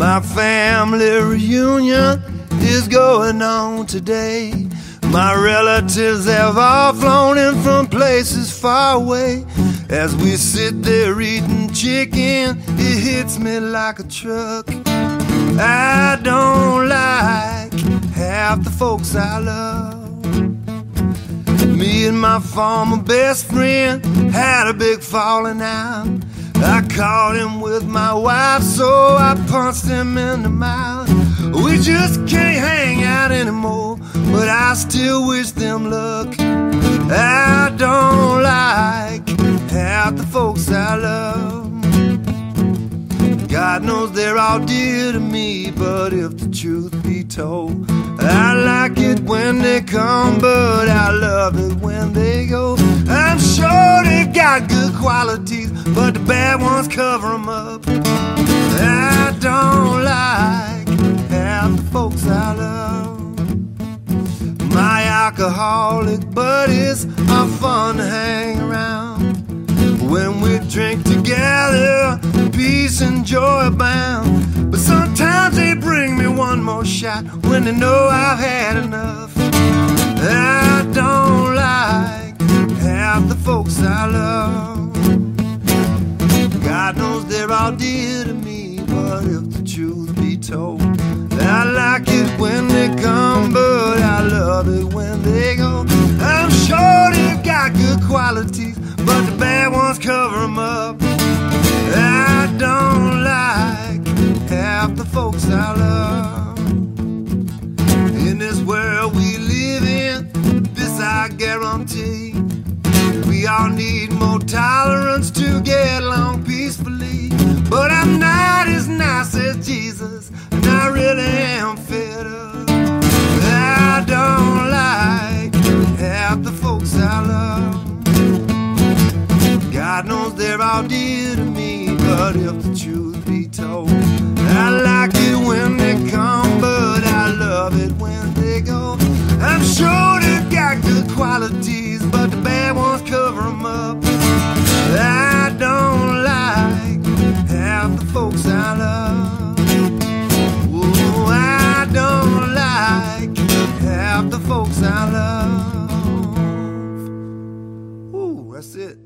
My family reunion is going on today. My relatives have all flown in from places far away. As we sit there eating chicken, it hits me like a truck. I don't like half the folks I love. Me and my former best friend had a big falling out. I caught him with my wife, so I punched him in the mouth. We just can't hang out anymore, but I still wish them luck. I don't like half the folks I love. God knows they're all dear to me, but if the truth be told, I like it when they come, but I love it when they go. I'm sure they got good qualities, but the bad ones cover them up. I don't like half the folks I love. My alcoholic buddies are fun to hang around. When we drink together, peace and joy abound. But sometimes they bring me one more shot when they know I've had enough. I don't like half the folks I love. God knows they're all dear to me, but if the truth be told, I like it when they come, but I love it when they go. I'm sure they've got good qualities, but the bad ones cover them up. I don't like half the folks I love. In this world we live in, this I guarantee, we all need more tolerance to get along peacefully. But I'm not as nice as Jesus, and I really am fed up. I don't like half the folks I love. God knows they're all dear to me, but if the truth be told, I like it when they come, but I love it when they go. I'm sure they've got good qualities, but the bad ones cover them up. I don't like half the folks I love. Oh, I don't like half the folks I love. Ooh, that's it.